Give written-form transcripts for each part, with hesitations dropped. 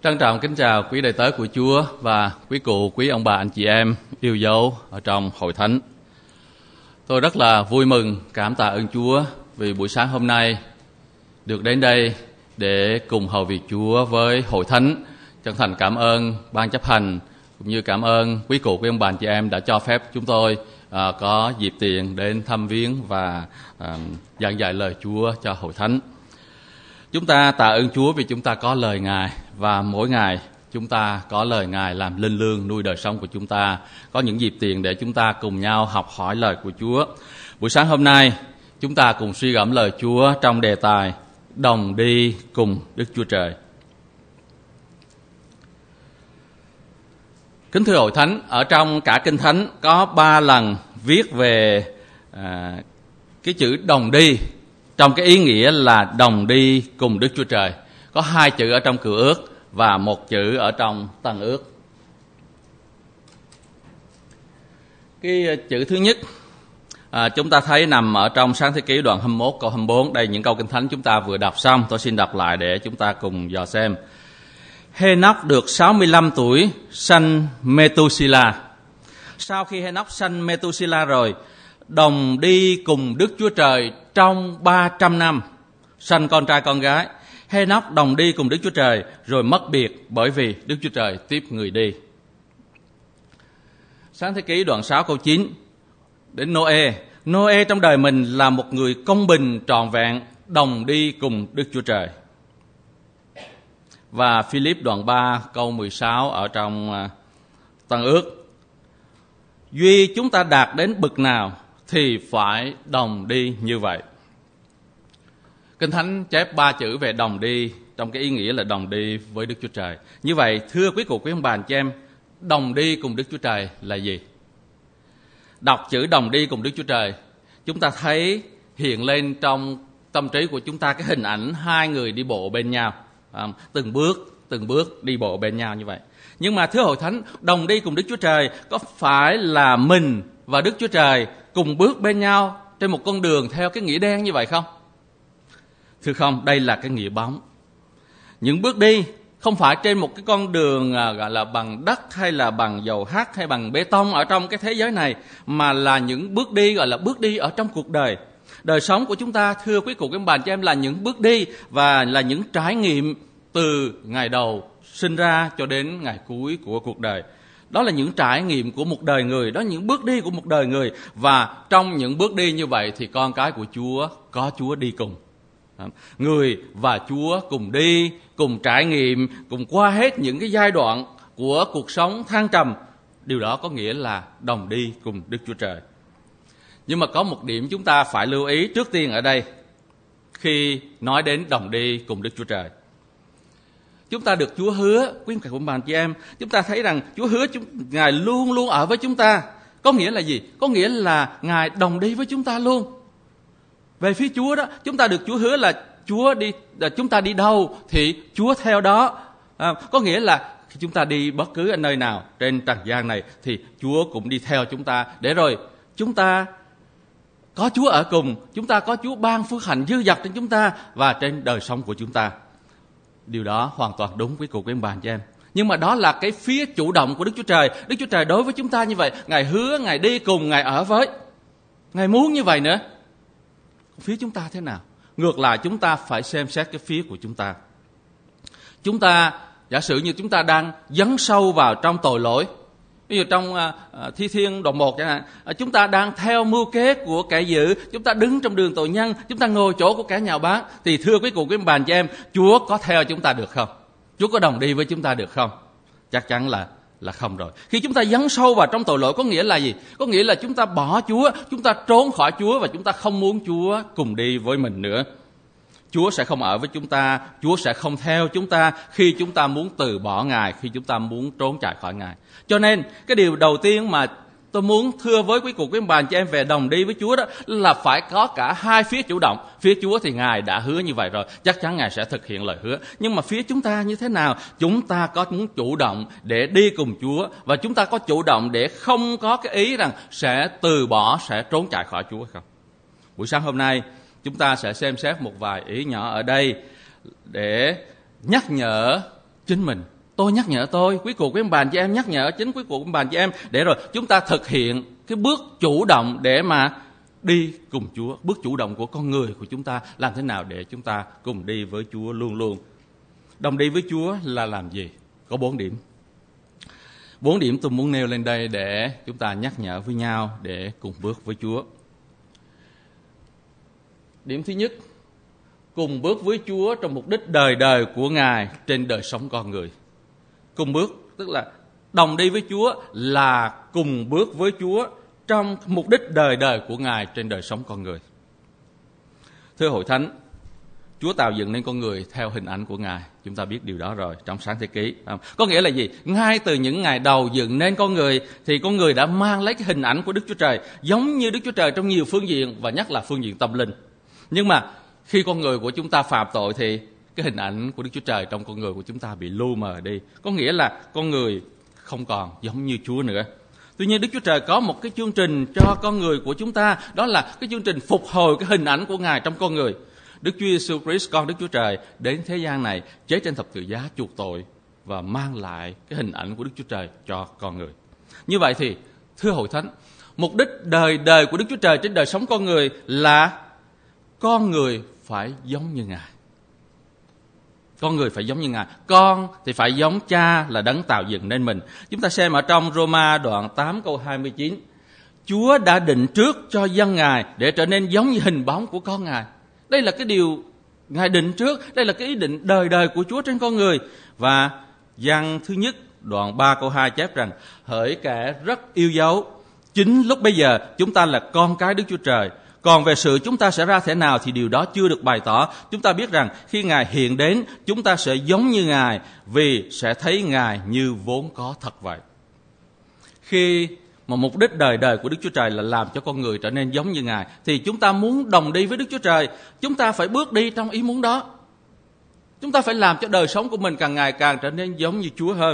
Trân trọng kính chào quý đầy tớ của Chúa và quý cụ, quý ông bà, anh chị em yêu dấu ở trong hội thánh. Tôi rất là vui mừng, cảm tạ ơn Chúa vì buổi sáng hôm nay được đến đây để cùng hầu việc Chúa với hội thánh. Chân thành cảm ơn ban chấp hành cũng như cảm ơn quý cụ, quý ông bà, anh chị em đã cho phép chúng tôi có dịp tiện đến thăm viếng và giảng dạy lời Chúa cho hội thánh. Chúng ta tạ ơn Chúa vì chúng ta có lời Ngài và mỗi ngày chúng ta có lời Ngài làm linh lương nuôi đời sống của chúng ta. Có những dịp tiện để chúng ta cùng nhau học hỏi lời của Chúa. Buổi sáng hôm nay chúng ta cùng suy gẫm lời Chúa trong đề tài đồng đi cùng Đức Chúa Trời. Kính thưa hội thánh, ở trong cả Kinh Thánh có 3 lần viết về cái chữ đồng đi trong cái ý nghĩa là đồng đi cùng Đức Chúa Trời. Có 2 chữ ở trong Cựu Ước và 1 chữ ở trong Tân Ước. Cái chữ thứ nhất chúng ta thấy nằm ở trong Sáng Thế Ký đoạn 21 câu 24. Đây những câu Kinh Thánh chúng ta vừa đọc xong, tôi xin đọc lại để chúng ta cùng dò xem. Hê-nóc được 65 tuổi sanh Mê-tu-si-la. Sau khi Hê-nóc sanh Mê-tu-si-la rồi, đồng đi cùng Đức Chúa Trời trong 300 năm, sanh con trai con gái. Hê-nóc đồng đi cùng Đức Chúa Trời rồi mất biệt bởi vì Đức Chúa Trời tiếp người đi. Sáng Thế Ký đoạn 6 câu 9 đến Nô-ê. Nô-ê trong đời mình là một người công bình trọn vẹn, đồng đi cùng Đức Chúa Trời. Và Philip đoạn 3 câu 16 ở trong Tân Ước. Duy chúng ta đạt đến bậc nào thì phải đồng đi như vậy. Kinh Thánh chép 3 chữ về đồng đi trong cái ý nghĩa là đồng đi với Đức Chúa Trời. Như vậy, thưa quý cụ, quý ông bà, anh chị em, đồng đi cùng Đức Chúa Trời là gì? Đọc chữ đồng đi cùng Đức Chúa Trời, chúng ta thấy hiện lên trong tâm trí của chúng ta cái hình ảnh 2 người đi bộ bên nhau, từng bước đi bộ bên nhau như vậy. Nhưng mà thưa hội thánh, đồng đi cùng Đức Chúa Trời có phải là mình và Đức Chúa Trời cùng bước bên nhau trên một con đường theo cái nghĩa đen như vậy không? Thưa không, đây là cái nghĩa bóng. Những bước đi không phải trên một cái con đường gọi là bằng đất hay là bằng dầu hắt hay bằng bê tông ở trong cái thế giới này, mà là những bước đi gọi là bước đi ở trong cuộc đời. Đời sống của chúng ta, thưa quý cụ, quý bà chị em, là những bước đi và là những trải nghiệm từ ngày đầu sinh ra cho đến ngày cuối của cuộc đời. Đó là những trải nghiệm của một đời người, đó là những bước đi của một đời người. Và trong những bước đi như vậy thì con cái của Chúa có Chúa đi cùng. Người và Chúa cùng đi, cùng trải nghiệm, cùng qua hết những cái giai đoạn của cuộc sống thăng trầm. Điều đó có nghĩa là đồng đi cùng Đức Chúa Trời. Nhưng mà có một điểm chúng ta phải lưu ý trước tiên ở đây khi nói đến đồng đi cùng Đức Chúa Trời. Chúng ta được Chúa hứa, quý vị và anh chị em, chúng ta thấy rằng Chúa hứa Ngài luôn luôn ở với chúng ta. Có nghĩa là gì? Có nghĩa là Ngài đồng đi với chúng ta luôn. Về phía Chúa đó, chúng ta được Chúa hứa là chúng ta đi đâu thì Chúa theo đó. Có nghĩa là khi chúng ta đi bất cứ ở nơi nào trên trần gian này thì Chúa cũng đi theo chúng ta, để rồi chúng ta có Chúa ở cùng, chúng ta có Chúa ban phước hạnh dư dật trên chúng ta và trên đời sống của chúng ta. Điều đó hoàn toàn đúng quý cụ, quý ông bà, anh chị em. Nhưng mà đó là cái phía chủ động của Đức Chúa Trời. Đức Chúa Trời đối với chúng ta như vậy, Ngài hứa, Ngài đi cùng, Ngài ở với. Ngài muốn như vậy nữa. Phía chúng ta thế nào? Ngược lại, chúng ta phải xem xét cái phía của chúng ta. Chúng ta, giả sử như chúng ta đang dấn sâu vào trong tội lỗi. Ví dụ trong Thi Thiên đoạn 1 chẳng hạn, chúng ta đang theo mưu kế của kẻ dữ, chúng ta đứng trong đường tội nhân, chúng ta ngồi chỗ của kẻ nhạo báng, thì thưa quý cụ, quý bà anh chị em, Chúa có theo chúng ta được không? Chúa có đồng đi với chúng ta được không? Chắc chắn là không rồi. Khi chúng ta dấn sâu vào trong tội lỗi có nghĩa là gì? Có nghĩa là chúng ta bỏ Chúa, chúng ta trốn khỏi Chúa và chúng ta không muốn Chúa cùng đi với mình nữa. Chúa sẽ không ở với chúng ta, Chúa sẽ không theo chúng ta khi chúng ta muốn từ bỏ Ngài, khi chúng ta muốn trốn chạy khỏi Ngài. Cho nên cái điều đầu tiên mà tôi muốn thưa với quý cụ, quý bà anh chị em về đồng đi với Chúa đó là phải có cả 2 phía chủ động. Phía Chúa thì Ngài đã hứa như vậy rồi, chắc chắn Ngài sẽ thực hiện lời hứa. Nhưng mà phía chúng ta như thế nào? Chúng ta có muốn chủ động để đi cùng Chúa, và chúng ta có chủ động để không có cái ý rằng sẽ từ bỏ, sẽ trốn chạy khỏi Chúa không? Buổi sáng hôm nay chúng ta sẽ xem xét một vài ý nhỏ ở đây để nhắc nhở chính mình. Tôi nhắc nhở tôi, quý cụ quý ông bà chị em nhắc nhở chính quý cụ quý ông bà chị em, để rồi chúng ta thực hiện cái bước chủ động để mà đi cùng Chúa. Bước chủ động của con người của chúng ta làm thế nào để chúng ta cùng đi với Chúa luôn luôn. Đồng đi với Chúa là làm gì? Có 4 điểm. 4 điểm tôi muốn nêu lên đây để chúng ta nhắc nhở với nhau để cùng bước với Chúa. Điểm thứ nhất, cùng bước với Chúa trong mục đích đời đời của Ngài trên đời sống con người. Cùng bước, tức là đồng đi với Chúa là cùng bước với Chúa trong mục đích đời đời của Ngài trên đời sống con người. Thưa hội thánh, Chúa tạo dựng nên con người theo hình ảnh của Ngài. Chúng ta biết điều đó rồi trong Sáng Thế Ký. Có nghĩa là gì? Ngay từ những ngày đầu dựng nên con người thì con người đã mang lấy cái hình ảnh của Đức Chúa Trời, giống như Đức Chúa Trời trong nhiều phương diện và nhất là phương diện tâm linh. Nhưng mà khi con người của chúng ta phạm tội thì cái hình ảnh của Đức Chúa Trời trong con người của chúng ta bị lu mờ đi. Có nghĩa là con người không còn giống như Chúa nữa. Tuy nhiên Đức Chúa Trời có một cái chương trình cho con người của chúng ta, đó là cái chương trình phục hồi cái hình ảnh của Ngài trong con người. Đức Chúa Giêsu Christ, con Đức Chúa Trời, đến thế gian này chết trên thập tự giá chuộc tội và mang lại cái hình ảnh của Đức Chúa Trời cho con người. Như vậy thì, thưa hội thánh, mục đích đời đời của Đức Chúa Trời trên đời sống con người là con người phải giống như Ngài. Con người phải giống như Ngài. Con thì phải giống Cha là đấng tạo dựng nên mình. Chúng ta xem ở trong Roma đoạn 8 câu 29. Chúa đã định trước cho dân Ngài để trở nên giống như hình bóng của con Ngài. Đây là cái điều Ngài định trước. Đây là cái ý định đời đời của Chúa trên con người. Và Giăng thứ nhất đoạn 3 câu 2 chép rằng: hỡi kẻ rất yêu dấu, chính lúc bây giờ chúng ta là con cái Đức Chúa Trời. Còn về sự chúng ta sẽ ra thế nào thì điều đó chưa được bày tỏ. Chúng ta biết rằng khi Ngài hiện đến, chúng ta sẽ giống như Ngài, vì sẽ thấy Ngài như vốn có thật vậy. Khi mà mục đích đời đời của Đức Chúa Trời là làm cho con người trở nên giống như Ngài, thì chúng ta muốn đồng đi với Đức Chúa Trời, chúng ta phải bước đi trong ý muốn đó. Chúng ta phải làm cho đời sống của mình càng ngày càng trở nên giống như Chúa hơn.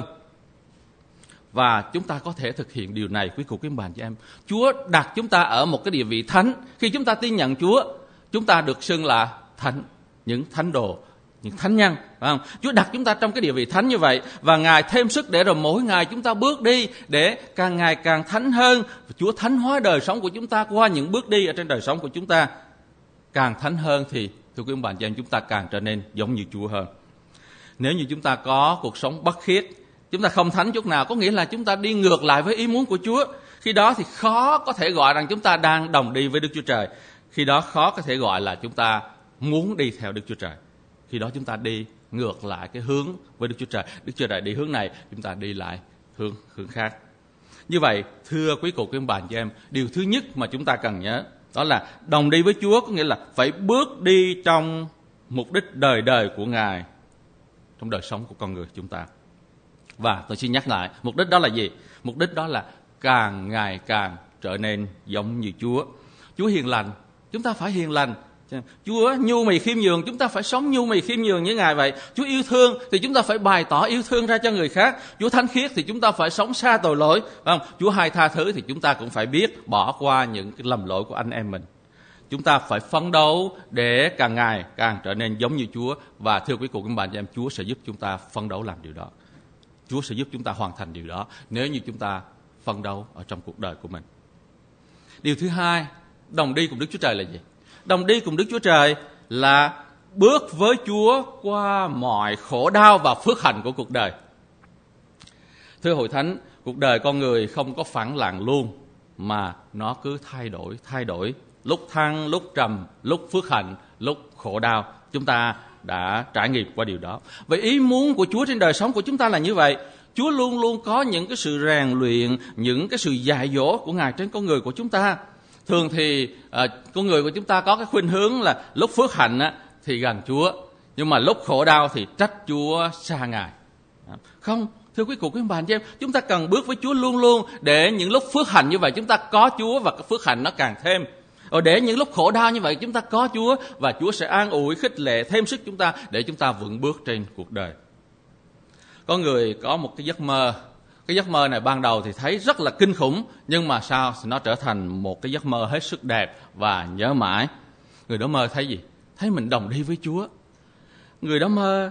Và chúng ta có thể thực hiện điều này, quý cụ quý bạn chị em. Chúa đặt chúng ta ở một cái địa vị thánh. Khi chúng ta tin nhận Chúa, chúng ta được xưng là thánh, những thánh đồ, những thánh nhân, phải không? Chúa đặt chúng ta trong cái địa vị thánh như vậy, và Ngài thêm sức để rồi mỗi ngày chúng ta bước đi để càng ngày càng thánh hơn. Chúa thánh hóa đời sống của chúng ta qua những bước đi ở trên đời sống của chúng ta. Càng thánh hơn thì, thưa quý bạn chị em, chúng ta càng trở nên giống như Chúa hơn. Nếu như chúng ta có cuộc sống bất khiết, chúng ta không thánh chút nào, có nghĩa là chúng ta đi ngược lại với ý muốn của Chúa. Khi đó thì khó có thể gọi rằng chúng ta đang đồng đi với Đức Chúa Trời. Khi đó khó có thể gọi là chúng ta muốn đi theo Đức Chúa Trời. Khi đó chúng ta đi ngược lại cái hướng với Đức Chúa Trời. Đức Chúa Trời đi hướng này, chúng ta đi lại hướng khác. Như vậy, thưa quý cụ quý ông bà chị em, điều thứ nhất mà chúng ta cần nhớ, đó là đồng đi với Chúa có nghĩa là phải bước đi trong mục đích đời đời của Ngài trong đời sống của con người chúng ta. Và tôi xin nhắc lại, mục đích đó là gì? Mục đích đó là càng ngày càng trở nên giống như Chúa. Chúa hiền lành, chúng ta phải hiền lành. Chúa nhu mì khiêm nhường, chúng ta phải sống nhu mì khiêm nhường như Ngài vậy. Chúa yêu thương thì chúng ta phải bày tỏ yêu thương ra cho người khác. Chúa thánh khiết thì chúng ta phải sống xa tội lỗi, phải không? Chúa hay tha thứ thì chúng ta cũng phải biết bỏ qua những cái lầm lỗi của anh em mình. Chúng ta phải phấn đấu để càng ngày càng trở nên giống như Chúa. Và thưa quý cụ các bạn chị em, Chúa sẽ giúp chúng ta phấn đấu làm điều đó. Chúa sẽ giúp chúng ta hoàn thành điều đó nếu như chúng ta phấn đấu ở trong cuộc đời của mình. Điều thứ hai, đồng đi cùng Đức Chúa Trời là gì? Đồng đi cùng Đức Chúa Trời là bước với Chúa qua mọi khổ đau và phước hạnh của cuộc đời. Thưa hội thánh, cuộc đời con người không có phẳng lặng luôn, mà nó cứ thay đổi, lúc thăng, lúc trầm, lúc phước hạnh, lúc khổ đau. Chúng ta đã trải nghiệm qua điều đó. Vậy ý muốn của Chúa trên đời sống của chúng ta là như vậy. Chúa luôn luôn có những cái sự rèn luyện, những cái sự dạy dỗ của Ngài trên con người của chúng ta. Thường thì con người của chúng ta có cái khuynh hướng là lúc phước hạnh thì gần Chúa, nhưng mà lúc khổ đau thì trách Chúa xa Ngài. Không, thưa quý cụ quý bà anh chị em, chúng ta cần bước với Chúa luôn luôn, để những lúc phước hạnh như vậy chúng ta có Chúa và cái phước hạnh nó càng thêm. Để những lúc khổ đau như vậy chúng ta có Chúa, và Chúa sẽ an ủi, khích lệ, thêm sức chúng ta để chúng ta vững bước trên cuộc đời. Có người có một cái giấc mơ. Cái giấc mơ này ban đầu thì thấy rất là kinh khủng, nhưng mà sau nó trở thành một cái giấc mơ hết sức đẹp và nhớ mãi. Người đó mơ thấy gì? Thấy mình đồng đi với Chúa. Người đó mơ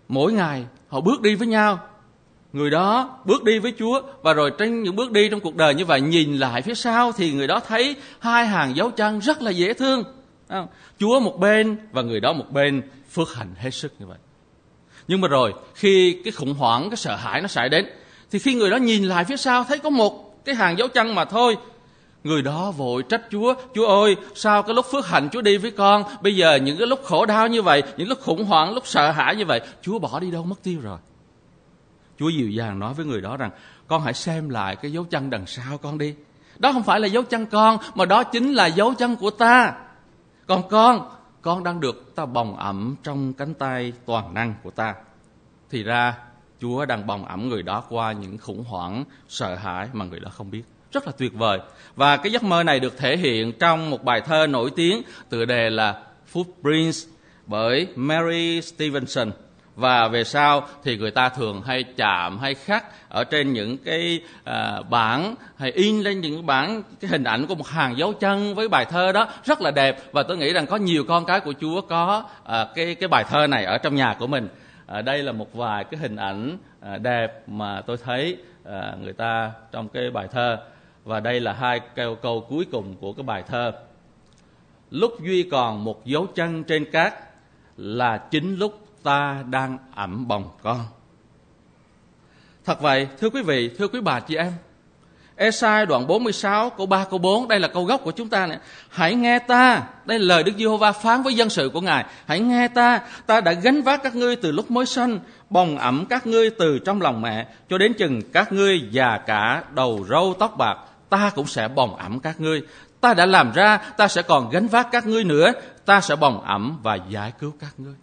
mỗi ngày họ bước đi với nhau. Người đó bước đi với Chúa, và rồi trên những bước đi trong cuộc đời như vậy, nhìn lại phía sau thì người đó thấy hai hàng dấu chân rất là dễ thương. Chúa một bên và người đó một bên, phước hạnh hết sức như vậy. Nhưng mà rồi khi cái khủng hoảng, cái sợ hãi nó xảy đến, thì khi người đó nhìn lại phía sau thấy có một cái hàng dấu chân mà thôi, người đó vội trách Chúa: Chúa ơi, sao cái lúc phước hạnh Chúa đi với con, bây giờ những cái lúc khổ đau như vậy, những lúc khủng hoảng, lúc sợ hãi như vậy, Chúa bỏ đi đâu mất tiêu rồi. Chúa dịu dàng nói với người đó rằng: con hãy xem lại cái dấu chân đằng sau con đi. Đó không phải là dấu chân con, mà đó chính là dấu chân của ta. Còn con đang được ta bồng ẵm trong cánh tay toàn năng của ta. Thì ra Chúa đang bồng ẵm người đó qua những khủng hoảng, sợ hãi mà người đó không biết. Rất là tuyệt vời. Và cái giấc mơ này được thể hiện trong một bài thơ nổi tiếng, tựa đề là Footprints bởi Mary Stevenson. Và về sau thì người ta thường hay chạm hay khắc ở trên những cái bảng, hay in lên những bảng cái hình ảnh của một hàng dấu chân với bài thơ đó, rất là đẹp. Và tôi nghĩ rằng có nhiều con cái của Chúa có cái bài thơ này ở trong nhà của mình. Đây là một vài cái hình ảnh đẹp mà tôi thấy người ta trong cái bài thơ. Và đây là hai câu cuối cùng của cái bài thơ: lúc duy còn một dấu chân trên cát, là chính lúc ta đang ẵm bồng con. Thật vậy, thưa quý vị, thưa quý bà chị em, Ê-sai đoạn 46 câu 3 câu 4, đây là câu gốc của chúng ta này. Hãy nghe ta, đây là lời Đức Giê-hô-va phán với dân sự của Ngài. Hãy nghe ta, ta đã gánh vác các ngươi từ lúc mới sanh, bồng ẵm các ngươi từ trong lòng mẹ, cho đến chừng các ngươi già cả đầu râu tóc bạc, ta cũng sẽ bồng ẵm các ngươi. Ta đã làm ra, ta sẽ còn gánh vác các ngươi nữa, ta sẽ bồng ẵm và giải cứu các ngươi.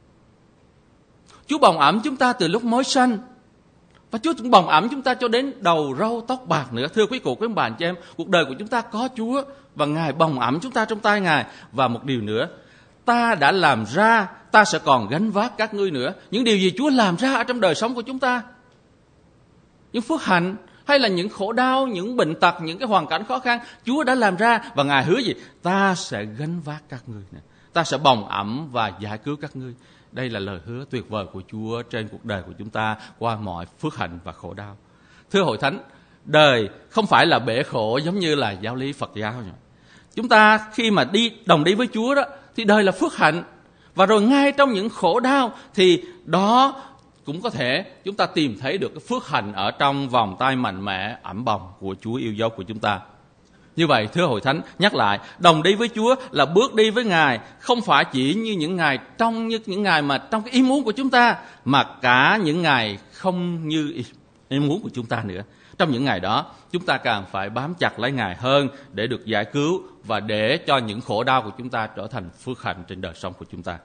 Chúa bồng ẵm chúng ta từ lúc mới sanh, và Chúa cũng bồng ẵm chúng ta cho đến đầu râu tóc bạc nữa. Thưa quý cụ, quý bà chị em, cuộc đời của chúng ta có Chúa, và Ngài bồng ẵm chúng ta trong tay Ngài. Và một điều nữa, ta đã làm ra, ta sẽ còn gánh vác các ngươi nữa. Những điều gì Chúa làm ra ở trong đời sống của chúng ta, những phước hạnh hay là những khổ đau, những bệnh tật, những cái hoàn cảnh khó khăn, Chúa đã làm ra. Và Ngài hứa gì? Ta sẽ gánh vác các ngươi nữa, ta sẽ bồng ẵm và giải cứu các ngươi. Đây là lời hứa tuyệt vời của Chúa trên cuộc đời của chúng ta qua mọi phước hạnh và khổ đau. Thưa hội thánh, đời không phải là bể khổ giống như là giáo lý Phật giáo. Chúng ta khi mà đồng đi với Chúa đó, thì đời là phước hạnh. Và rồi ngay trong những khổ đau thì đó cũng có thể chúng ta tìm thấy được cái phước hạnh ở trong vòng tay mạnh mẽ ẵm bồng của Chúa yêu dấu của chúng ta. Như vậy, thưa hội thánh, nhắc lại, đồng đi với Chúa là bước đi với Ngài, không phải chỉ như những ngày mà trong cái ý muốn của chúng ta, mà cả những ngày không như ý muốn của chúng ta nữa. Trong những ngày đó, chúng ta càng phải bám chặt lấy Ngài hơn để được giải cứu và để cho những khổ đau của chúng ta trở thành phước hạnh trên đời sống của chúng ta.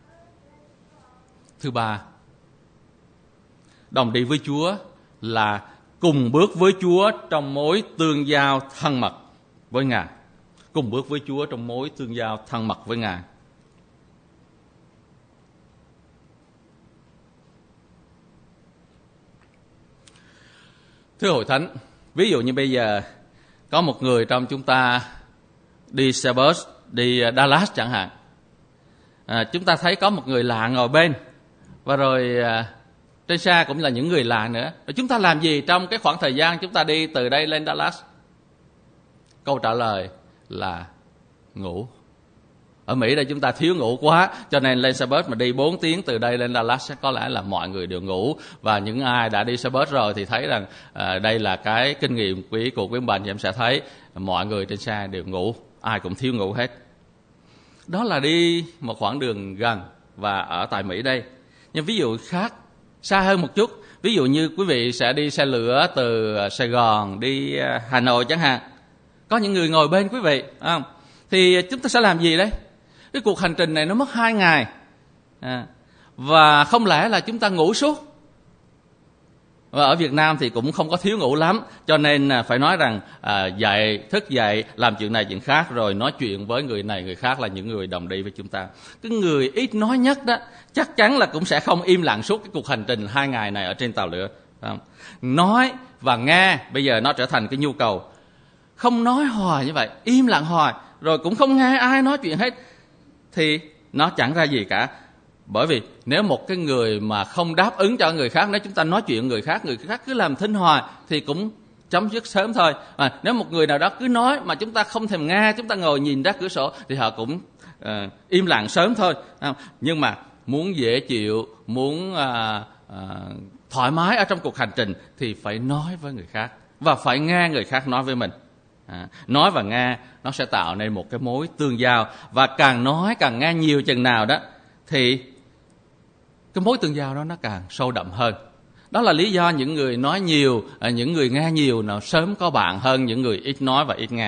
Thứ ba, đồng đi với Chúa là cùng bước với Chúa trong mối tương giao thân mật với Ngài. Cùng bước với Chúa trong mối tương giao thân mật với Ngài. Thưa hội thánh, ví dụ như bây giờ có một người trong chúng ta đi xe bus, đi Dallas chẳng hạn. Chúng ta thấy có một người lạ ngồi bên, và rồi trên xe cũng là những người lạ nữa. Rồi chúng ta làm gì trong cái khoảng thời gian chúng ta đi từ đây lên Dallas? Câu trả lời là ngủ. Ở Mỹ đây chúng ta thiếu ngủ quá, cho nên lên xe bus mà đi 4 tiếng từ đây lên Dallas có lẽ là mọi người đều ngủ. Và những ai đã đi xe bus rồi thì thấy rằng đây là cái kinh nghiệm của quý bạn, thì em sẽ thấy mọi người trên xe đều ngủ, ai cũng thiếu ngủ hết. Đó là đi một khoảng đường gần và ở tại Mỹ đây. Nhưng ví dụ khác, xa hơn một chút, ví dụ như quý vị sẽ đi xe lửa từ Sài Gòn đi Hà Nội chẳng hạn. Có những người ngồi bên quý vị, không? Thì chúng ta sẽ làm gì đấy? Cái cuộc hành trình này nó mất 2 ngày. Và không lẽ là chúng ta ngủ suốt? Và ở Việt Nam thì cũng không có thiếu ngủ lắm, cho nên phải nói rằng thức dậy, làm chuyện này chuyện khác, rồi nói chuyện với người này người khác là những người đồng đi với chúng ta. Cái người ít nói nhất đó, chắc chắn là cũng sẽ không im lặng suốt cái cuộc hành trình 2 ngày này ở trên tàu lửa. Nói và nghe, bây giờ nó trở thành cái nhu cầu. Không nói hoài như vậy, im lặng hoài, rồi cũng không nghe ai nói chuyện hết, thì nó chẳng ra gì cả. Bởi vì nếu một cái người mà không đáp ứng cho người khác, nếu chúng ta nói chuyện người khác cứ làm thinh hoài thì cũng chấm dứt sớm thôi. Nếu một người nào đó cứ nói mà chúng ta không thèm nghe, chúng ta ngồi nhìn ra cửa sổ thì họ cũng im lặng sớm thôi. Nhưng mà muốn dễ chịu, muốn thoải mái ở trong cuộc hành trình thì phải nói với người khác và phải nghe người khác nói với mình. Nói và nghe nó sẽ tạo nên một cái mối tương giao, và càng nói càng nghe nhiều chừng nào đó thì cái mối tương giao đó nó càng sâu đậm hơn. Đó là lý do những người nói nhiều, những người nghe nhiều nào sớm có bạn hơn những người ít nói và ít nghe.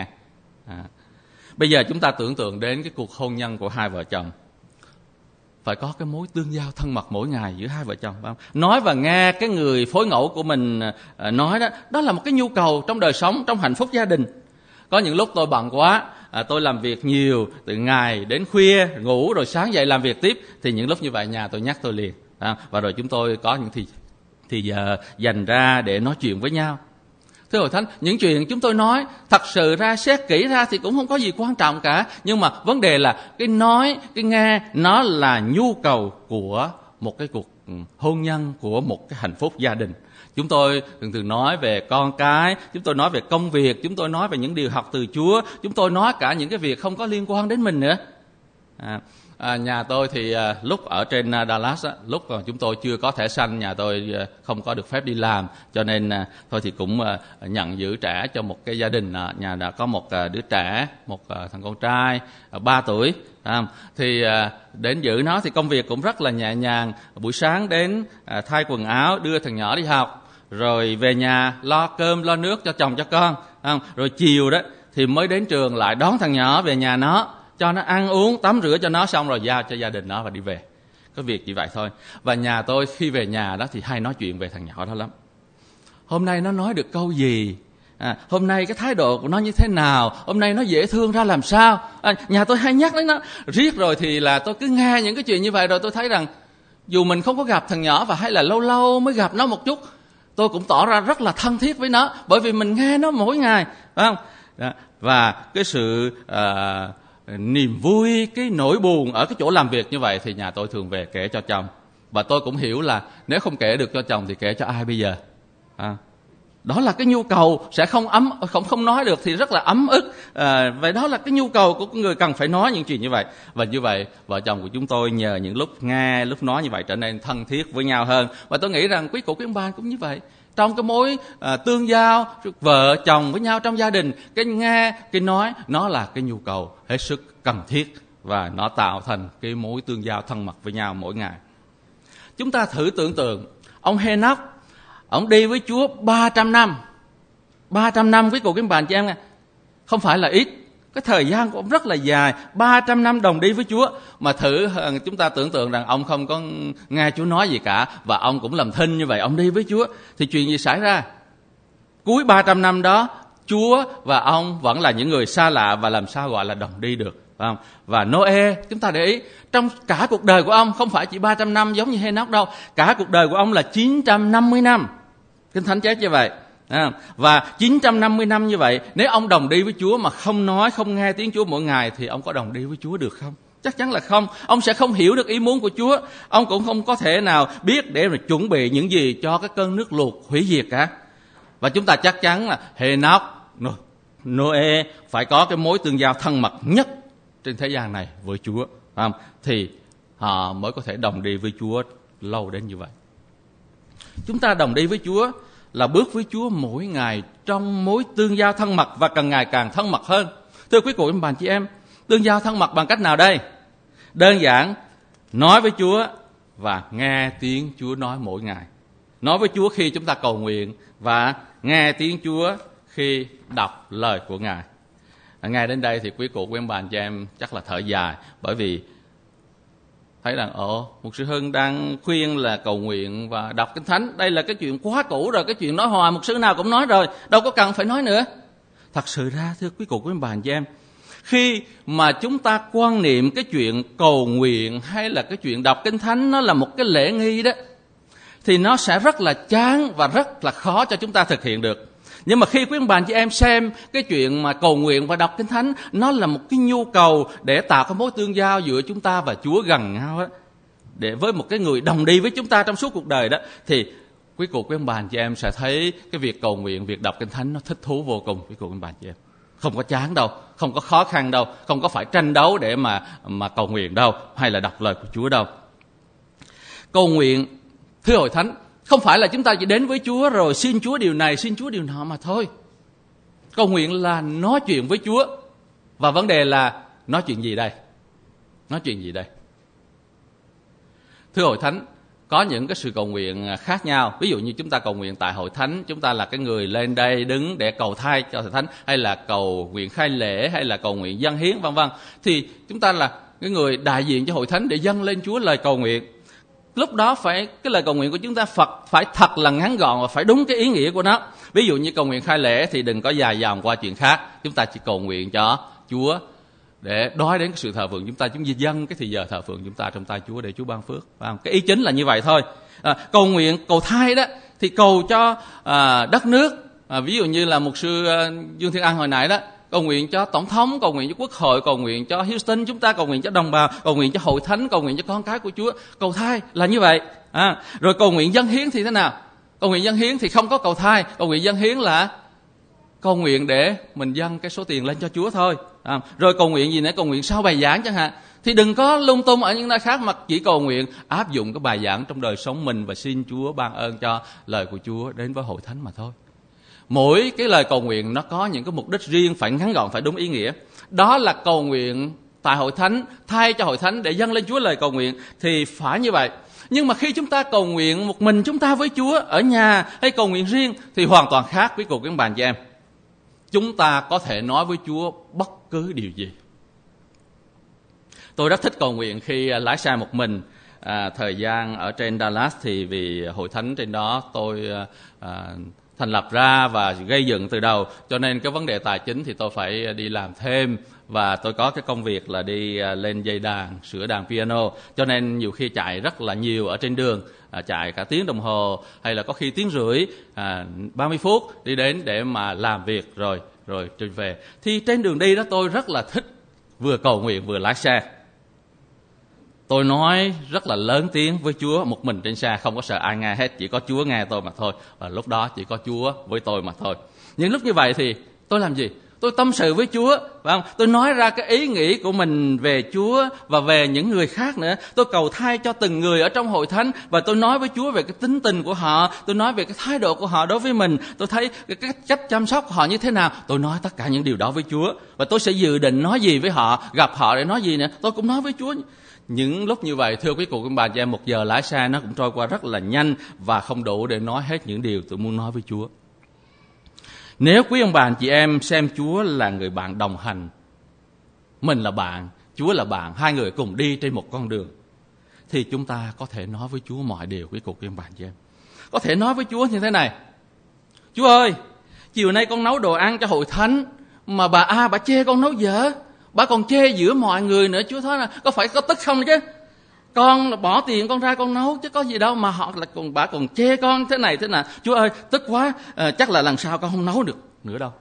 Bây giờ chúng ta tưởng tượng đến cái cuộc hôn nhân của hai vợ chồng. Phải có cái mối tương giao thân mật mỗi ngày giữa hai vợ chồng, phải không? Nói và nghe cái người phối ngẫu của mình nói đó, đó là một cái nhu cầu trong đời sống, trong hạnh phúc gia đình. Có những lúc tôi bận quá, tôi làm việc nhiều từ ngày đến khuya, ngủ rồi sáng dậy làm việc tiếp, thì những lúc như vậy nhà tôi nhắc tôi liền. Và rồi chúng tôi có những thì giờ dành ra để nói chuyện với nhau. Thưa Hội Thánh, những chuyện chúng tôi nói thật sự ra, xét kỹ ra thì cũng không có gì quan trọng cả. Nhưng mà vấn đề là cái nói, cái nghe, nó là nhu cầu của một cái cuộc hôn nhân, của một cái hạnh phúc gia đình. Chúng tôi thường nói về con cái, chúng tôi nói về công việc, chúng tôi nói về những điều học từ Chúa, chúng tôi nói cả những cái việc không có liên quan đến mình nữa. Nhà tôi thì lúc ở trên Dallas, lúc chúng tôi chưa có thẻ xanh, nhà tôi không có được phép đi làm, cho nên thôi thì cũng nhận giữ trẻ cho một cái gia đình. Nhà đã có một đứa trẻ, một thằng con trai 3 tuổi. Thì đến giữ nó thì công việc cũng rất là nhẹ nhàng. Buổi sáng đến thay quần áo, đưa thằng nhỏ đi học, rồi về nhà lo cơm lo nước cho chồng cho con. Rồi chiều đó thì mới đến trường lại đón thằng nhỏ về nhà nó, cho nó ăn uống, tắm rửa cho nó xong rồi giao cho gia đình nó và đi về. Có việc như vậy thôi. Và nhà tôi khi về nhà đó thì hay nói chuyện về thằng nhỏ đó lắm. Hôm nay nó nói được câu gì? Hôm nay cái thái độ của nó như thế nào? Hôm nay nó dễ thương ra làm sao? Nhà tôi hay nhắc đến nó. Riết rồi thì là tôi cứ nghe những cái chuyện như vậy, rồi tôi thấy rằng dù mình không có gặp thằng nhỏ và hay là lâu lâu mới gặp nó một chút, tôi cũng tỏ ra rất là thân thiết với nó, bởi vì mình nghe nó mỗi ngày, phải không? Và cái sự niềm vui, cái nỗi buồn ở cái chỗ làm việc như vậy thì nhà tôi thường về kể cho chồng. Và tôi cũng hiểu là nếu không kể được cho chồng thì kể cho ai bây giờ? Đó là cái nhu cầu sẽ không nói được thì rất là ấm ức. Vậy đó là cái nhu cầu của người cần phải nói những chuyện như vậy. Và như vậy vợ chồng của chúng tôi nhờ những lúc nghe, lúc nói như vậy trở nên thân thiết với nhau hơn. Và tôi nghĩ rằng quý cụ quý ông bà cũng như vậy. Trong cái mối tương giao vợ chồng với nhau trong gia đình, cái nghe, cái nói, nó là cái nhu cầu hết sức cần thiết, và nó tạo thành cái mối tương giao thân mật với nhau mỗi ngày. Chúng ta thử tưởng tượng ông Henoch, ông đi với Chúa 300 năm. 300 năm quý cụ quý bà chị em nghe, không phải là ít. Cái thời gian của ông rất là dài, 300 năm đồng đi với Chúa. Mà thử chúng ta tưởng tượng rằng ông không có nghe Chúa nói gì cả, và ông cũng làm thinh như vậy, ông đi với Chúa, thì chuyện gì xảy ra? Cuối 300 năm đó, Chúa và ông vẫn là những người xa lạ, và làm sao gọi là đồng đi được, phải không? Và Noe, chúng ta để ý, trong cả cuộc đời của ông không phải chỉ 300 năm giống như Henoch đâu, cả cuộc đời của ông là 950 năm. Kinh Thánh chép như vậy. Và 950 năm như vậy, nếu ông đồng đi với Chúa mà không nói, không nghe tiếng Chúa mỗi ngày, thì ông có đồng đi với Chúa được không? Chắc chắn là không. Ông sẽ không hiểu được ý muốn của Chúa. Ông cũng không có thể nào biết để mà chuẩn bị những gì cho cái cơn nước lụt hủy diệt cả. Và chúng ta chắc chắn là Henoch, Noe phải có cái mối tương giao thân mật nhất trên thế gian này với Chúa, thì họ mới có thể đồng đi với Chúa lâu đến như vậy. Chúng ta đồng đi với Chúa là bước với Chúa mỗi ngày trong mối tương giao thân mật, và càng ngày càng thân mật hơn. Thưa quý cụ bà chị em, tương giao thân mật bằng cách nào đây? Đơn giản, nói với Chúa và nghe tiếng Chúa nói mỗi ngày. Nói với Chúa khi chúng ta cầu nguyện, và nghe tiếng Chúa khi đọc lời của Ngài. Nghe đến đây thì quý cụ quý bà chị em chắc là thở dài, bởi vì thấy rằng mục sư Hưng đang khuyên là cầu nguyện và đọc Kinh Thánh. Đây là cái chuyện quá cũ rồi, cái chuyện nói hoài mục sư nào cũng nói rồi, đâu có cần phải nói nữa. Thật sự ra thưa quý cụ quý bà chị em, khi mà chúng ta quan niệm cái chuyện cầu nguyện hay là cái chuyện đọc Kinh Thánh nó là một cái lễ nghi đó, thì nó sẽ rất là chán và rất là khó cho chúng ta thực hiện được. Nhưng mà khi quý ông bà chị em xem cái chuyện mà cầu nguyện và đọc Kinh Thánh, nó là một cái nhu cầu để tạo cái mối tương giao giữa chúng ta và Chúa gần nhau á, để với một cái người đồng đi với chúng ta trong suốt cuộc đời đó, thì quý cụ quý ông bà anh chị em sẽ thấy cái việc cầu nguyện, việc đọc Kinh Thánh nó thích thú vô cùng quý cụ quý ông bà anh chị em. Không có chán đâu, không có khó khăn đâu, không có phải tranh đấu để mà cầu nguyện đâu, hay là đọc lời của Chúa đâu. Cầu nguyện, thưa hội thánh, không phải là chúng ta chỉ đến với Chúa rồi xin Chúa điều này, xin Chúa điều nọ mà thôi. Cầu nguyện là nói chuyện với Chúa. Và vấn đề là nói chuyện gì đây? Nói chuyện gì đây? Thưa hội thánh, có những cái sự cầu nguyện khác nhau. Ví dụ như chúng ta cầu nguyện tại hội thánh, chúng ta là cái người lên đây đứng để cầu thay cho hội thánh, hay là cầu nguyện khai lễ, hay là cầu nguyện dâng hiến, vân vân. Thì chúng ta là cái người đại diện cho hội thánh để dâng lên Chúa lời cầu nguyện. Lúc đó cái lời cầu nguyện của chúng ta phải thật là ngắn gọn và phải đúng cái ý nghĩa của nó. Ví dụ như cầu nguyện khai lễ thì đừng có dài dòng qua chuyện khác. Chúng ta chỉ cầu nguyện cho Chúa để nói đến cái sự thờ phượng chúng ta, chúng ta dâng cái thì giờ thờ phượng chúng ta trong tay Chúa để Chúa ban phước. Cái ý chính là như vậy thôi. Cầu nguyện, cầu thay đó thì cầu cho đất nước. Ví dụ như là mục sư Dương Thiên An hồi nãy đó, cầu nguyện cho tổng thống, cầu nguyện cho quốc hội, cầu nguyện cho Houston chúng ta, cầu nguyện cho đồng bào, cầu nguyện cho hội thánh, cầu nguyện cho con cái của Chúa. Cầu thay là như vậy. Rồi cầu nguyện dâng hiến thì thế nào? Cầu nguyện dâng hiến thì không có cầu thay. Cầu nguyện dâng hiến là cầu nguyện để mình dâng cái số tiền lên cho Chúa thôi. Rồi cầu nguyện gì nữa? Cầu nguyện sau bài giảng chẳng hạn. Thì đừng có lung tung ở những nơi khác mà chỉ cầu nguyện áp dụng cái bài giảng trong đời sống mình và xin Chúa ban ơn cho lời của Chúa đến với hội thánh mà thôi. Mỗi cái lời cầu nguyện nó có những cái mục đích riêng, phải ngắn gọn, phải đúng ý nghĩa. Đó là cầu nguyện tại hội thánh, thay cho hội thánh để dâng lên Chúa lời cầu nguyện thì phải như vậy. Nhưng mà khi chúng ta cầu nguyện một mình chúng ta với Chúa ở nhà hay cầu nguyện riêng thì hoàn toàn khác với cuộc các bạn chị em. Chúng ta có thể nói với Chúa bất cứ điều gì. Tôi rất thích cầu nguyện khi lái xe một mình. Thời gian ở trên Dallas thì vì hội thánh trên đó tôi thành lập ra và gây dựng từ đầu, cho nên cái vấn đề tài chính thì tôi phải đi làm thêm, và tôi có cái công việc là đi lên dây đàn, sửa đàn piano, cho nên nhiều khi chạy rất là nhiều ở trên đường, chạy cả tiếng đồng hồ hay là có khi tiếng rưỡi, 30 phút đi đến để mà làm việc rồi trở về. Thì trên đường đi đó tôi rất là thích vừa cầu nguyện vừa lái xe. Tôi nói rất là lớn tiếng với Chúa một mình trên xe, không có sợ ai nghe hết, chỉ có Chúa nghe tôi mà thôi. Và lúc đó chỉ có Chúa với tôi mà thôi. Những lúc như vậy thì tôi làm gì? Tôi tâm sự với Chúa, phải không? Tôi nói ra cái ý nghĩ của mình về Chúa và về những người khác nữa. Tôi cầu thay cho từng người ở trong hội thánh và tôi nói với Chúa về cái tính tình của họ, tôi nói về cái thái độ của họ đối với mình, tôi thấy cái cách chăm sóc họ như thế nào. Tôi nói tất cả những điều đó với Chúa và tôi sẽ dự định nói gì với họ, gặp họ để nói gì nữa, tôi cũng nói với Chúa. Những lúc như vậy, thưa quý cụ các bà chị em, 1 giờ lái xe nó cũng trôi qua rất là nhanh và không đủ để nói hết những điều tôi muốn nói với Chúa. Nếu quý ông bà anh chị em xem Chúa là người bạn đồng hành, mình là bạn, Chúa là bạn, hai người cùng đi trên một con đường, thì chúng ta có thể nói với Chúa mọi điều. Quý cụ các ông bà anh chị em có thể nói với Chúa như thế này: Chúa ơi, chiều nay con nấu đồ ăn cho hội thánh mà bà A bà chê con nấu dở, bà còn chê giữa mọi người nữa. Chúa nói là có phải có tức không chứ? Con bỏ tiền con ra con nấu chứ có gì đâu mà họ là bà còn chê con thế này thế nào. Chúa ơi, tức quá, chắc là lần sau con không nấu được nữa đâu.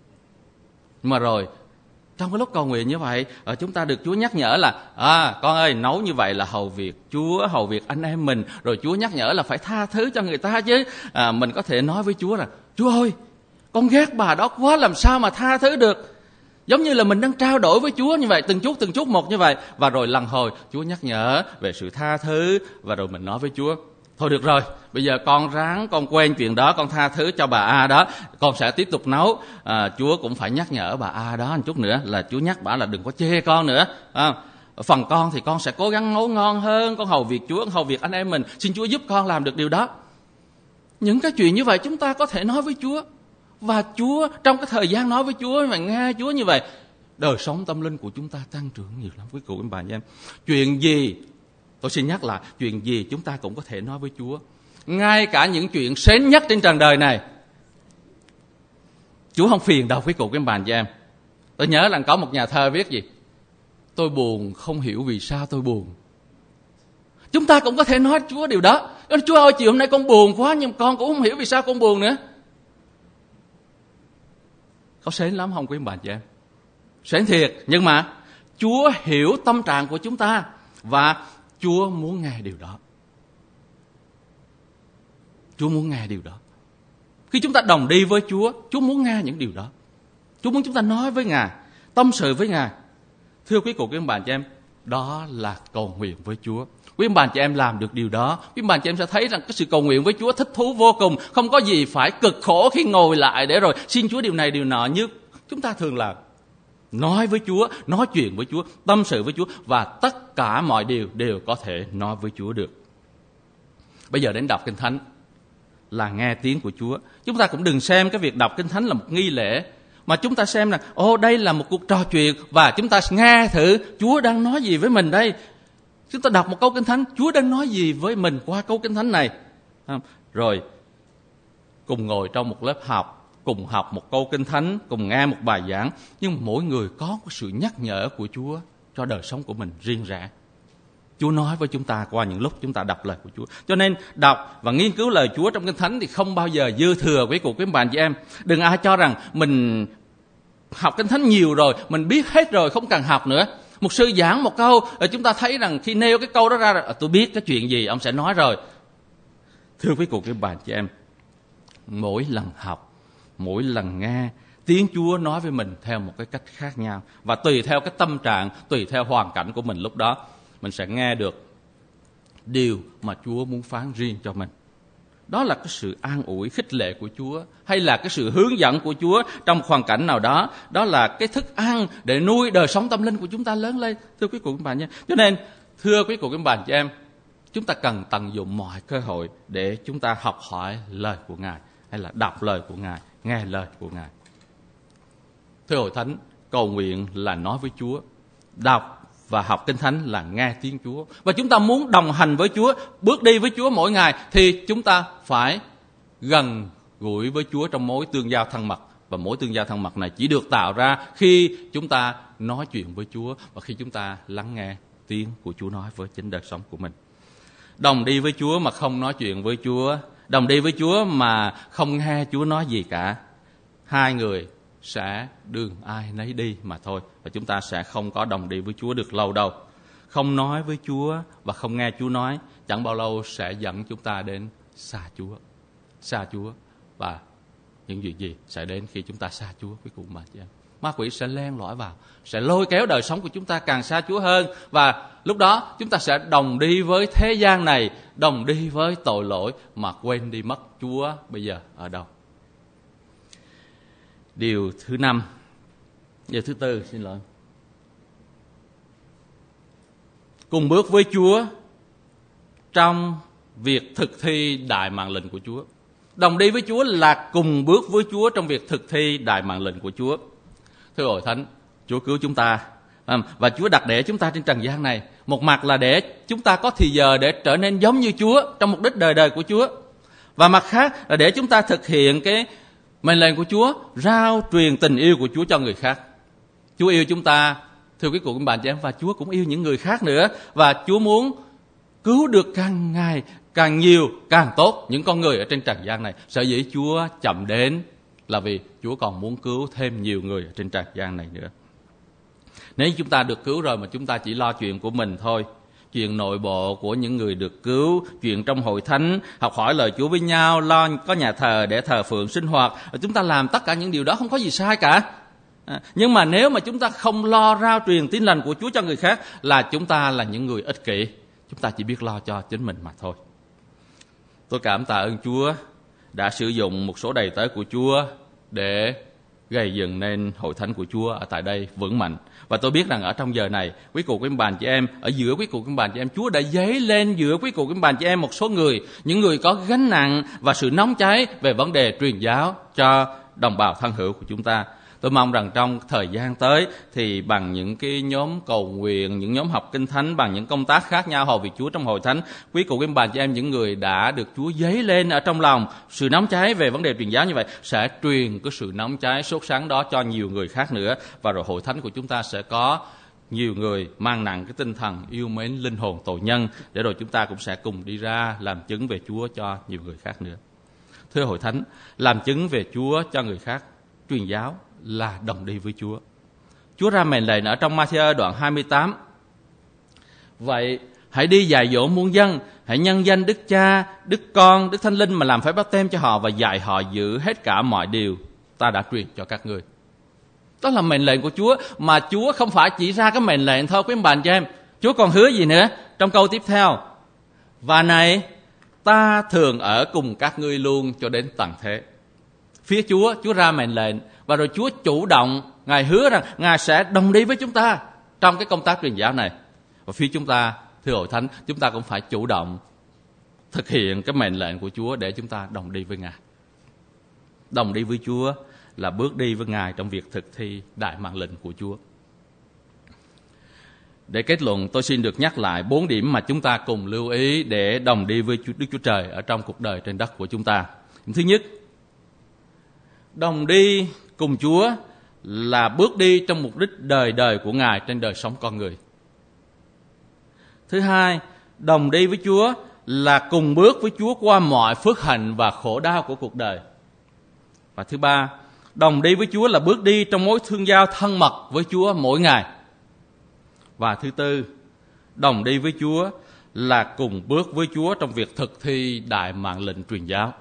Mà rồi trong cái lúc cầu nguyện như vậy, chúng ta được Chúa nhắc nhở là con ơi, nấu như vậy là hầu việc Chúa, hầu việc anh em mình. Rồi Chúa nhắc nhở là phải tha thứ cho người ta chứ. Mình có thể nói với Chúa là Chúa ơi, con ghét bà đó quá, làm sao mà tha thứ được. Giống như là mình đang trao đổi với Chúa như vậy, từng chút một như vậy. Và rồi lần hồi Chúa nhắc nhở về sự tha thứ, và rồi mình nói với Chúa: thôi được rồi, bây giờ con ráng, con quên chuyện đó, con tha thứ cho bà A đó, con sẽ tiếp tục nấu. Chúa cũng phải nhắc nhở bà A đó một chút nữa, là Chúa nhắc bà là đừng có chê con nữa. Phần con thì con sẽ cố gắng nấu ngon hơn, con hầu việc Chúa, con hầu việc anh em mình, xin Chúa giúp con làm được điều đó. Những cái chuyện như vậy chúng ta có thể nói với Chúa. Và Chúa, trong cái thời gian nói với Chúa và nghe Chúa như vậy, đời sống tâm linh của chúng ta tăng trưởng nhiều lắm quý cụ các bà nha em. Chuyện gì, tôi xin nhắc lại, chuyện gì chúng ta cũng có thể nói với Chúa. Ngay cả những chuyện sến nhất trên trần đời này, Chúa không phiền đâu quý cụ các bà nha em. Tôi nhớ là có một nhà thơ viết gì: tôi buồn không hiểu vì sao tôi buồn. Chúng ta cũng có thể nói Chúa điều đó. Chúa ơi, chiều hôm nay con buồn quá, nhưng con cũng không hiểu vì sao con buồn nữa. Có sến lắm không quý bà chị em? Sến thiệt, nhưng mà Chúa hiểu tâm trạng của chúng ta và Chúa muốn nghe điều đó. Chúa muốn nghe điều đó. Khi chúng ta đồng đi với Chúa, Chúa muốn nghe những điều đó. Chúa muốn chúng ta nói với Ngài, tâm sự với Ngài. Thưa quý cụ, quý ông bà chị em, đó là cầu nguyện với Chúa. Quý ông bà chị em làm được điều đó, quý ông bà chị em sẽ thấy rằng cái sự cầu nguyện với Chúa thích thú vô cùng. Không có gì phải cực khổ khi ngồi lại để rồi xin Chúa điều này điều nọ như chúng ta thường làm. Nói với Chúa, nói chuyện với Chúa, tâm sự với Chúa, và tất cả mọi điều đều có thể nói với Chúa được. Bây giờ đến đọc Kinh Thánh là nghe tiếng của Chúa. Chúng ta cũng đừng xem cái việc đọc Kinh Thánh là một nghi lễ, mà chúng ta xem là đây là một cuộc trò chuyện, và chúng ta nghe thử Chúa đang nói gì với mình đây. Chúng ta đọc một câu Kinh Thánh, Chúa đang nói gì với mình qua câu Kinh Thánh này. Rồi cùng ngồi trong một lớp học, cùng học một câu Kinh Thánh, cùng nghe một bài giảng, nhưng mỗi người có sự nhắc nhở của Chúa cho đời sống của mình riêng rẽ. Chúa nói với chúng ta qua những lúc chúng ta đọc lời của Chúa. Cho nên đọc và nghiên cứu lời Chúa trong Kinh Thánh thì không bao giờ dư thừa, quý cụ, quý bạn chị em. Đừng ai cho rằng mình học Kinh Thánh nhiều rồi, mình biết hết rồi, không cần học nữa. Một sư giảng một câu, chúng ta thấy rằng khi nêu cái câu đó ra, tôi biết cái chuyện gì ông sẽ nói rồi. Thưa quý cụ, quý bạn chị em, mỗi lần học, mỗi lần nghe, tiếng Chúa nói với mình theo một cái cách khác nhau. Và tùy theo cái tâm trạng, tùy theo hoàn cảnh của mình lúc đó, mình sẽ nghe được điều mà Chúa muốn phán riêng cho mình. Đó là cái sự an ủi, khích lệ của Chúa, hay là cái sự hướng dẫn của Chúa trong hoàn cảnh nào đó. Đó là cái thức ăn để nuôi đời sống tâm linh của chúng ta lớn lên. Thưa quý cụ các bạn nha. Cho nên, thưa quý cụ các bạn chị em, chúng ta cần tận dụng mọi cơ hội để chúng ta học hỏi lời của Ngài, hay là đọc lời của Ngài, nghe lời của Ngài. Thưa hội thánh, cầu nguyện là nói với Chúa, đọc và học Kinh Thánh là nghe tiếng Chúa. Và chúng ta muốn đồng hành với Chúa, bước đi với Chúa mỗi ngày, thì chúng ta phải gần gũi với Chúa trong mối tương giao thân mật. Và mối tương giao thân mật này chỉ được tạo ra khi chúng ta nói chuyện với Chúa, và khi chúng ta lắng nghe tiếng của Chúa nói với chính đời sống của mình. Đồng đi với Chúa mà không nói chuyện với Chúa, đồng đi với Chúa mà không nghe Chúa nói gì cả, hai người sẽ đường ai nấy đi mà thôi. Và chúng ta sẽ không có đồng đi với Chúa được lâu đâu. Không nói với Chúa và không nghe Chúa nói, chẳng bao lâu sẽ dẫn chúng ta đến xa Chúa. Xa Chúa. Và những chuyện gì sẽ đến khi chúng ta xa Chúa, quý cụ bà chị em? Ma quỷ sẽ len lỏi vào, sẽ lôi kéo đời sống của chúng ta càng xa Chúa hơn. Và lúc đó chúng ta sẽ đồng đi với thế gian này, đồng đi với tội lỗi, mà quên đi mất Chúa bây giờ ở đâu. Điều thứ 5, điều thứ 4, xin lỗi. Cùng bước với Chúa trong việc thực thi đại mạng lệnh của Chúa. Đồng đi với Chúa là cùng bước với Chúa trong việc thực thi đại mạng lệnh của Chúa. Thưa hội thánh, Chúa cứu chúng ta, và Chúa đặt để chúng ta trên trần gian này. Một mặt là để chúng ta có thì giờ để trở nên giống như Chúa trong mục đích đời đời của Chúa. Và mặt khác là để chúng ta thực hiện cái mệnh lệnh của Chúa, rao truyền tình yêu của Chúa cho người khác. Chúa yêu chúng ta, thưa quý cụ các bạn chị em, và Chúa cũng yêu những người khác nữa. Và Chúa muốn cứu được càng ngày càng nhiều, càng tốt những con người ở trên trần gian này. Sở dĩ Chúa chậm đến là vì Chúa còn muốn cứu thêm nhiều người ở trên trần gian này nữa. Nếu chúng ta được cứu rồi mà chúng ta chỉ lo chuyện của mình thôi, chuyện nội bộ của những người được cứu, chuyện trong hội thánh, học hỏi lời Chúa với nhau, lo có nhà thờ để thờ phượng sinh hoạt, chúng ta làm tất cả những điều đó không có gì sai cả. Nhưng mà nếu mà chúng ta không lo rao truyền tin lành của Chúa cho người khác, là chúng ta là những người ích kỷ, chúng ta chỉ biết lo cho chính mình mà thôi. Tôi cảm tạ ơn Chúa đã sử dụng một số đầy tớ của Chúa để gây dựng nên hội thánh của Chúa ở tại đây vững mạnh. Và tôi biết rằng ở trong giờ này, quý cụ quý bạn chị em, ở giữa quý cụ quý bạn chị em, Chúa đã dấy lên giữa quý cụ quý bạn chị em một số người, những người có gánh nặng và sự nóng cháy về vấn đề truyền giáo cho đồng bào thân hữu của chúng ta. Tôi mong rằng trong thời gian tới thì bằng những cái nhóm cầu nguyện, những nhóm học Kinh Thánh, bằng những công tác khác nhau hầu việc Chúa trong hội thánh, quý cụ quý bà chị em, những người đã được Chúa dấy lên ở trong lòng sự nóng cháy về vấn đề truyền giáo như vậy, sẽ truyền cái sự nóng cháy sốt sắng đó cho nhiều người khác nữa. Và rồi hội thánh của chúng ta sẽ có nhiều người mang nặng cái tinh thần yêu mến linh hồn tội nhân, để rồi chúng ta cũng sẽ cùng đi ra làm chứng về Chúa cho nhiều người khác nữa. Thưa hội thánh, làm chứng về Chúa cho người khác, truyền giáo là đồng đi với Chúa. Chúa ra mệnh lệnh ở trong Ma-thi-ơ đoạn 28. Vậy Hãy đi dạy dỗ muôn dân, hãy nhân danh Đức Cha, Đức Con, Đức Thánh Linh mà làm phép báp têm cho họ và dạy họ giữ hết cả mọi điều ta đã truyền cho các ngươi. Đó là mệnh lệnh của Chúa, mà Chúa không phải chỉ ra cái mệnh lệnh thôi quý ông bà anh chị em. Chúa còn hứa gì nữa trong câu tiếp theo? Và này, ta thường ở cùng các ngươi luôn cho đến tận thế. Phía Chúa ra mệnh lệnh, và rồi Chúa chủ động, Ngài hứa rằng Ngài sẽ đồng đi với chúng ta trong cái công tác truyền giáo này. Và phía chúng ta, thưa hội thánh, chúng ta cũng phải chủ động thực hiện cái mệnh lệnh của Chúa để chúng ta đồng đi với Ngài. Đồng đi với Chúa là bước đi với Ngài trong việc thực thi đại mạng lệnh của Chúa. Để kết luận, tôi xin được nhắc lại 4 điểm mà chúng ta cùng lưu ý để đồng đi với Đức Chúa Trời ở trong cuộc đời trên đất của chúng ta. Thứ nhất, đồng đi cùng Chúa là bước đi trong mục đích đời đời của Ngài trên đời sống con người. Thứ hai, đồng đi với Chúa là cùng bước với Chúa qua mọi phước hạnh và khổ đau của cuộc đời. Và thứ ba, đồng đi với Chúa là bước đi trong mối tương giao thân mật với Chúa mỗi ngày. Và thứ tư, đồng đi với Chúa là cùng bước với Chúa trong việc thực thi đại mạng lệnh truyền giáo.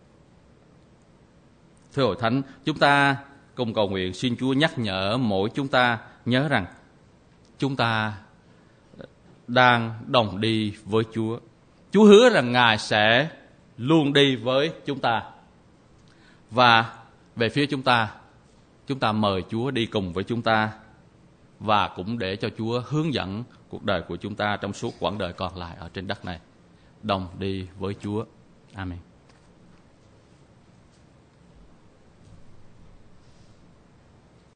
Thưa hội thánh, chúng ta cùng cầu nguyện xin Chúa nhắc nhở mỗi chúng ta nhớ rằng chúng ta đang đồng đi với Chúa. Chúa hứa rằng Ngài sẽ luôn đi với chúng ta. Và về phía chúng ta mời Chúa đi cùng với chúng ta, và cũng để cho Chúa hướng dẫn cuộc đời của chúng ta trong suốt quãng đời còn lại ở trên đất này. Đồng đi với Chúa. Amen.